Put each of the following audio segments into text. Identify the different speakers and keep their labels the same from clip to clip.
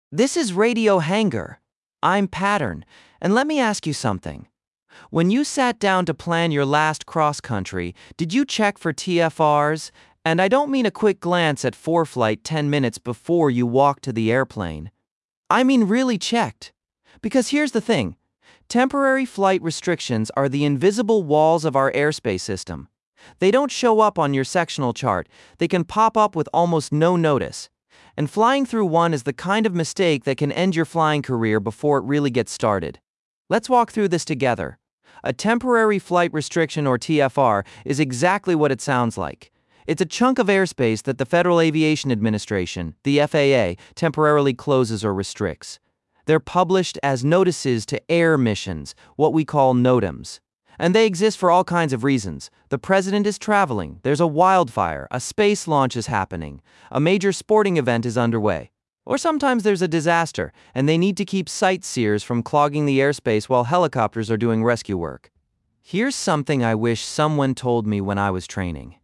Speaker 1: This is Radio Hanger. I'm Pattern, and let me ask you something. When you sat down to plan your last cross country, did you check for TFRs? And I don't mean a quick glance at ForeFlight 10 minutes before you walk to the airplane. I mean really checked. Because here's the thing. Temporary flight restrictions are the invisible walls of our airspace system. They don't show up on your sectional chart. They can pop up with almost no notice. And flying through one is the kind of mistake that can end your flying career before it really gets started. Let's walk through this together. A temporary flight restriction, or TFR, is exactly what it sounds like. It's a chunk of airspace that the Federal Aviation Administration, the FAA, temporarily closes or restricts. They're published as notices to air missions, what we call NOTAMs. And they exist for all kinds of reasons. The president is traveling, there's a wildfire, a space launch is happening, a major sporting event is underway. Or sometimes there's a disaster, and they need to keep sightseers from clogging the airspace while helicopters are doing rescue work. Here's something I wish someone told me when I was training.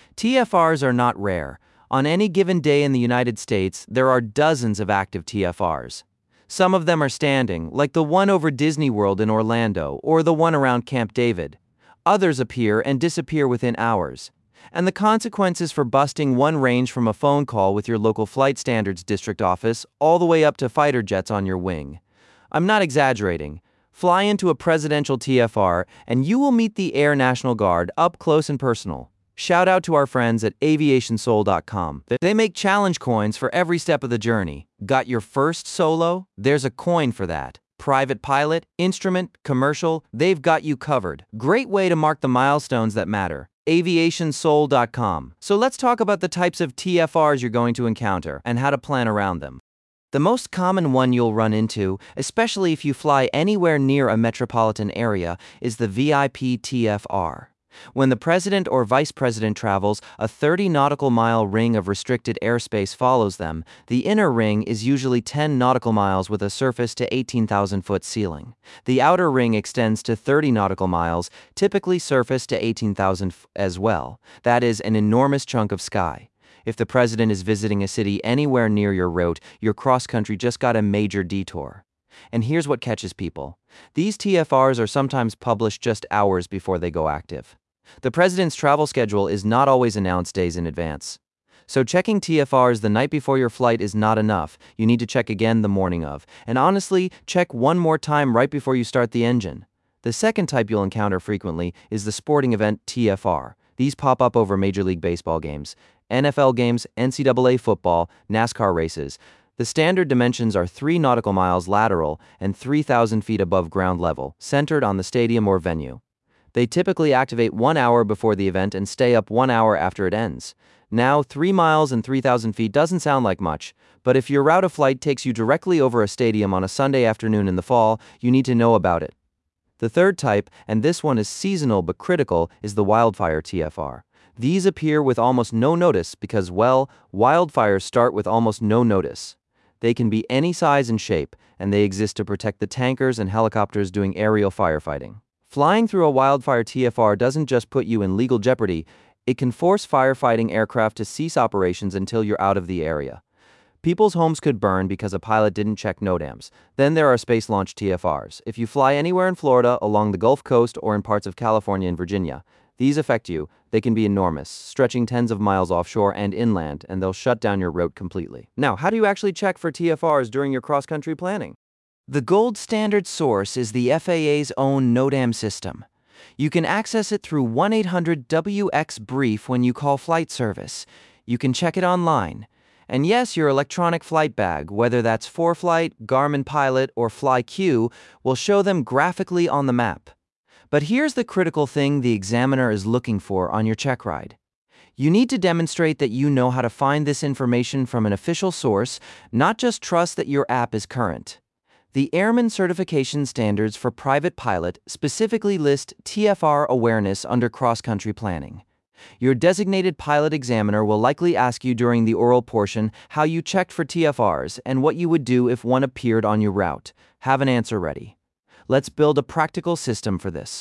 Speaker 1: TFRs are not rare. On any given day in the United States, there are dozens of active TFRs. Some of them are standing, like the one over Disney World in Orlando or the one around Camp David. Others appear and disappear within hours. And the consequences for busting one range from a phone call with your local flight standards district office all the way up to fighter jets on your wing. I'm not exaggerating. Fly into a presidential TFR and you will meet the Air National Guard up close and personal. Shout out to our friends at aviationsoul.com. They make challenge coins for every step of the journey. Got your first solo? There's a coin for that. Private pilot, instrument, commercial, they've got you covered. Great way to mark the milestones that matter. aviationsoul.com. So let's talk about the types of TFRs you're going to encounter and how to plan around them. The most common one you'll run into, especially if you fly anywhere near a metropolitan area, is the VIP TFR. When the president or vice president travels, a 30 nautical mile ring of restricted airspace follows them. The inner ring is usually 10 nautical miles with a surface to 18,000-foot ceiling. The outer ring extends to 30 nautical miles, typically surface to 18,000 as well. That is an enormous chunk of sky. If the president is visiting a city anywhere near your route, your cross-country just got a major detour. And here's what catches people. These TFRs are sometimes published just hours before they go active. The president's travel schedule is not always announced days in advance. So checking TFRs the night before your flight is not enough. You need to check again the morning of. And honestly, check one more time right before you start the engine. The second type you'll encounter frequently is the sporting event TFR. These pop up over Major League Baseball games, NFL games, NCAA football, NASCAR races. The standard dimensions are 3 nautical miles lateral and 3,000 feet above ground level, centered on the stadium or venue. They typically activate 1 hour before the event and stay up 1 hour after it ends. Now, 3 miles and 3,000 feet doesn't sound like much, but if your route of flight takes you directly over a stadium on a Sunday afternoon in the fall, you need to know about it. The third type, and this one is seasonal but critical, is the wildfire TFR. These appear with almost no notice because, well, wildfires start with almost no notice. They can be any size and shape, and they exist to protect the tankers and helicopters doing aerial firefighting. Flying through a wildfire TFR doesn't just put you in legal jeopardy, it can force firefighting aircraft to cease operations until you're out of the area. People's homes could burn because a pilot didn't check NOTAMs. Then there are space launch TFRs. If you fly anywhere in Florida, along the Gulf Coast, or in parts of California and Virginia, these affect you. They can be enormous, stretching tens of miles offshore and inland, and they'll shut down your route completely. Now, how do you actually check for TFRs during your cross-country planning? The gold standard source is the FAA's own NOTAM system. You can access it through 1-800-WX-BRIEF when you call flight service. You can check it online. And yes, your electronic flight bag, whether that's ForeFlight, Garmin Pilot, or FlyQ, will show them graphically on the map. But here's the critical thing the examiner is looking for on your check ride. You need to demonstrate that you know how to find this information from an official source, not just trust that your app is current. The Airman Certification Standards for Private Pilot specifically list TFR awareness under cross-country planning. Your designated pilot examiner will likely ask you during the oral portion how you checked for TFRs and what you would do if one appeared on your route. Have an answer ready. Let's build a practical system for this.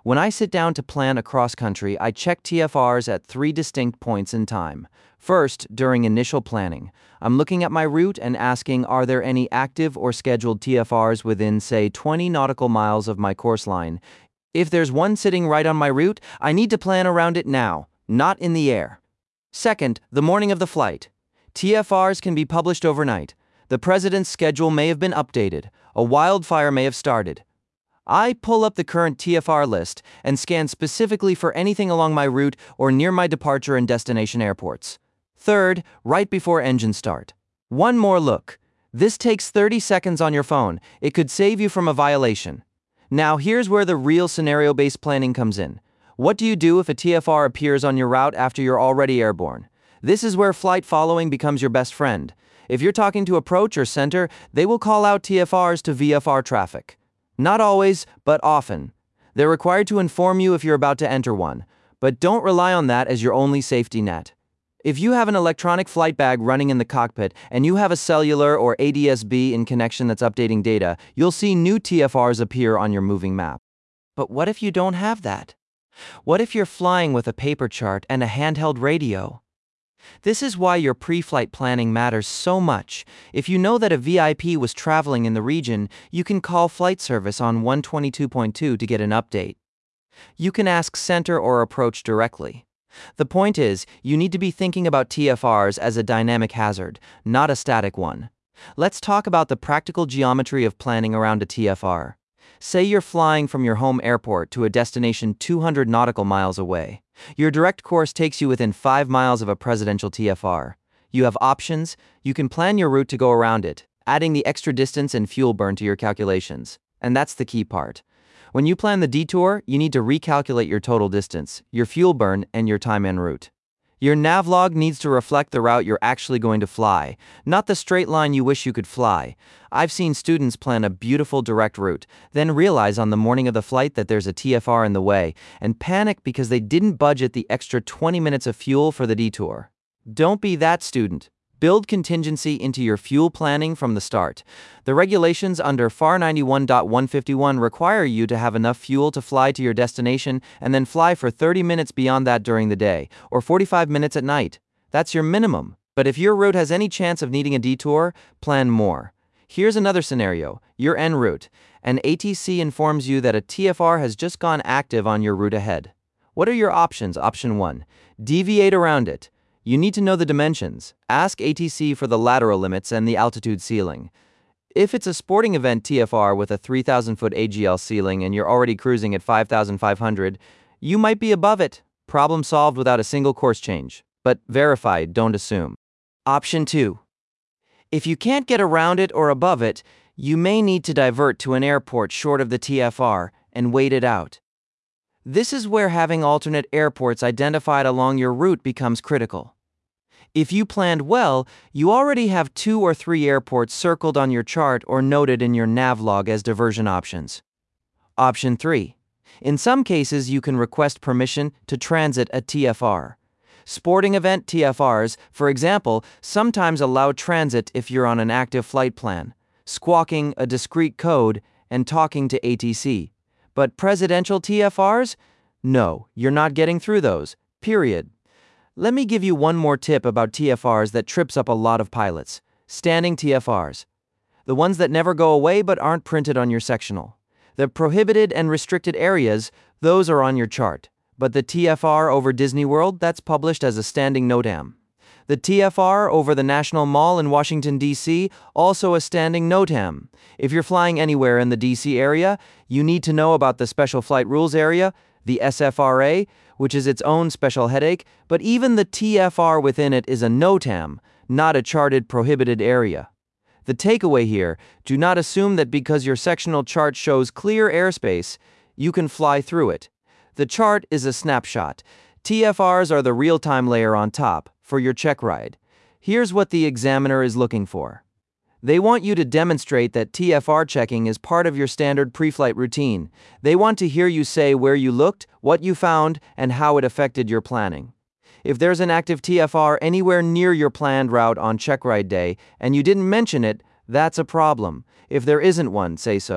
Speaker 1: When I sit down to plan a cross-country, I check TFRs at 3 distinct points in time. First, during initial planning, I'm looking at my route and asking, are there any active or scheduled TFRs within, say, 20 nautical miles of my course line? If there's one sitting right on my route, I need to plan around it now, not in the air. Second, the morning of the flight. TFRs can be published overnight. The president's schedule may have been updated. A wildfire may have started. I pull up the current TFR list and scan specifically for anything along my route or near my departure and destination airports. Third, right before engine start. One more look. This takes 30 seconds on your phone. It could save you from a violation. Now here's where the real scenario-based planning comes in. What do you do if a TFR appears on your route after you're already airborne? This is where flight following becomes your best friend. If you're talking to approach or center, they will call out TFRs to VFR traffic. Not always, but often. They're required to inform you if you're about to enter one, but don't rely on that as your only safety net. If you have an electronic flight bag running in the cockpit and you have a cellular or ADS-B in connection that's updating data, you'll see new TFRs appear on your moving map. But what if you don't have that? What if you're flying with a paper chart and a handheld radio? This is why your pre-flight planning matters so much. If you know that a VIP was traveling in the region, you can call flight service on 122.2 to get an update. You can ask center or approach directly. The point is, you need to be thinking about TFRs as a dynamic hazard, not a static one. Let's talk about the practical geometry of planning around a TFR. Say you're flying from your home airport to a destination 200 nautical miles away. Your direct course takes you within 5 miles of a presidential TFR. You have options. You can plan your route to go around it, adding the extra distance and fuel burn to your calculations. And that's the key part. When you plan the detour, you need to recalculate your total distance, your fuel burn, and your time en route. Your navlog needs to reflect the route you're actually going to fly, not the straight line you wish you could fly. I've seen students plan a beautiful direct route, then realize on the morning of the flight that there's a TFR in the way, and panic because they didn't budget the extra 20 minutes of fuel for the detour. Don't be that student. Build contingency into your fuel planning from the start. The regulations under FAR 91.151 require you to have enough fuel to fly to your destination and then fly for 30 minutes beyond that during the day, or 45 minutes at night. That's your minimum. But if your route has any chance of needing a detour, plan more. Here's another scenario. You're en route, and ATC informs you that a TFR has just gone active on your route ahead. What are your options? Option 1. Deviate around it. You need to know the dimensions. Ask ATC for the lateral limits and the altitude ceiling. If it's a sporting event TFR with a 3,000-foot AGL ceiling and you're already cruising at 5,500, you might be above it. Problem solved without a single course change. But verify, don't assume. Option 2. If you can't get around it or above it, you may need to divert to an airport short of the TFR and wait it out. This is where having alternate airports identified along your route becomes critical. If you planned well, you already have 2 or 3 airports circled on your chart or noted in your navlog as diversion options. Option 3. In some cases, you can request permission to transit a TFR. Sporting event TFRs, for example, sometimes allow transit if you're on an active flight plan, squawking a discrete code and talking to ATC. But presidential TFRs? No, you're not getting through those. Period. Let me give you one more tip about TFRs that trips up a lot of pilots. Standing TFRs. The ones that never go away but aren't printed on your sectional. The prohibited and restricted areas, those are on your chart. But the TFR over Disney World, that's published as a standing NOTAM. The TFR over the National Mall in Washington, D.C., also a standing NOTAM. If you're flying anywhere in the D.C. area, you need to know about the Special Flight Rules Area, the SFRA, which is its own special headache, but even the TFR within it is a NOTAM, not a charted prohibited area. The takeaway here, do not assume that because your sectional chart shows clear airspace, you can fly through it. The chart is a snapshot. TFRs are the real-time layer on top, for your check ride. Here's what the examiner is looking for. They want you to demonstrate that TFR checking is part of your standard pre-flight routine. They want to hear you say where you looked, what you found, and how it affected your planning. If there's an active TFR anywhere near your planned route on check ride day, and you didn't mention it, that's a problem. If there isn't one, say so.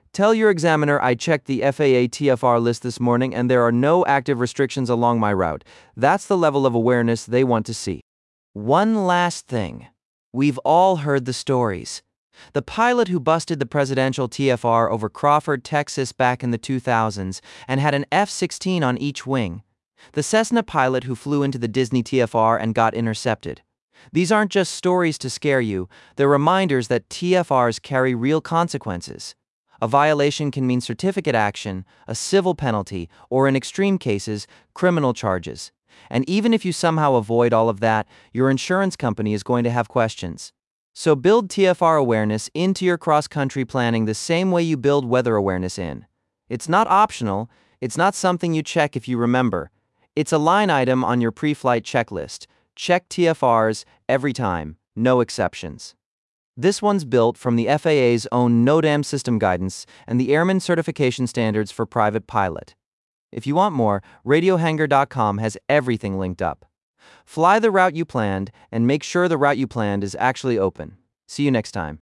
Speaker 1: Tell your examiner I checked the FAA TFR list this morning and there are no active restrictions along my route. That's the level of awareness they want to see. One last thing. We've all heard the stories. The pilot who busted the presidential TFR over Crawford, Texas back in the 2000s and had an F-16 on each wing. The Cessna pilot who flew into the Disney TFR and got intercepted. These aren't just stories to scare you, they're reminders that TFRs carry real consequences. A violation can mean certificate action, a civil penalty, or in extreme cases, criminal charges. And even if you somehow avoid all of that, your insurance company is going to have questions. So build TFR awareness into your cross-country planning the same way you build weather awareness in. It's not optional, it's not something you check if you remember. It's a line item on your pre-flight checklist. Check TFRs every time, no exceptions. This one's built from the FAA's own NOTAM system guidance and the Airman Certification Standards for Private Pilot. If you want more, RadioHanger.com has everything linked up. Fly the route you planned and make sure the route you planned is actually open. See you next time.